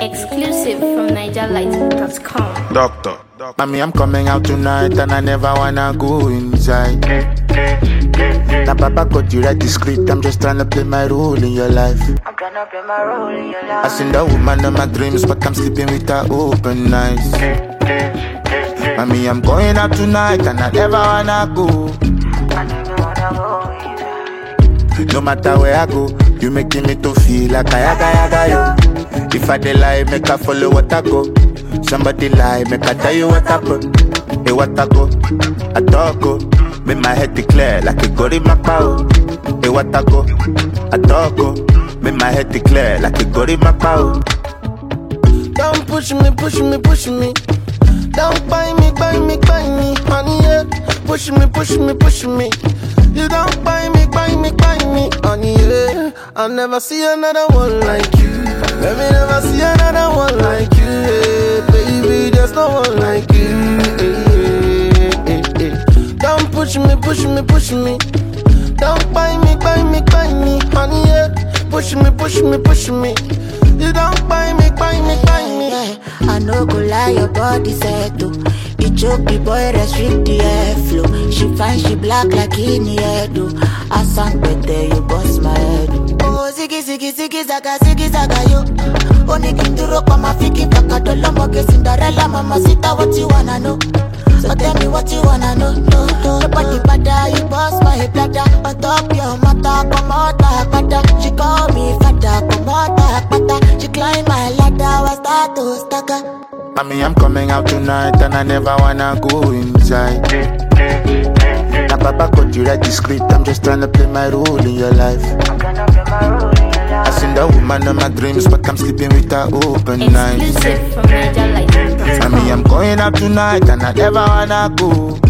Exclusive from NigerLight.com. Doctor. Mommy, I'm coming out tonight and I never wanna go inside. Now Papa got you write the script, I'm just trying to play my role in your life. I'm tryna play my role in your life. I seen the woman of my dreams, but I'm sleeping with her open eyes. Mommy, I'm going out tonight and I never wanna go. I never wanna go inside. No matter where I go, you making me to feel like I yaga yo. If I dey lie, make I follow what I go. Somebody lie, make I tell you what happen. Hey, what I go, I talk go. Make my head declare like a gory macao. Hey, what I go, I talk go. Make my head declare like a gory macao. Don't push me, push me, push me. Don't buy me, buy me, buy me, honey, yeah. Push me, push me, push me. You don't buy me, buy me, buy me, honey, yeah. I'll never see another one like you. Let me never see another one like you, yeah. Baby, there's no one like you, yeah. Don't push me, push me, push me. Don't buy me, buy me, buy me, honey, yeah. Push me, push me, push me. You don't buy me, buy me, buy me. I no go lie, your body set to. You choke the boy, restrict the airflow. She fine, she black like in the head. I sang better, you bust my head. Oh, ziggy, ziggy, ziggy, zaga, yo. Only kinduro kwa mafiki, paka dola moge Cinderella, mama sita, what you wanna know? So tell me what you wanna know, no. Your body bada, you bust my bladder. On top your mata, come out bada. She call me fata, come out bada. She climb my ladder, I start to stagger. Mommy, I'm coming out tonight and I never wanna go inside. Now Papa got you write the script, I'm just trying to play my role in your life. I'm tryna play my role in your life. I seen the woman of my dreams, but I'm sleeping with her open eyes. Exclusive from NigerLight.com. Mommy, I'm going out tonight and I never wanna go.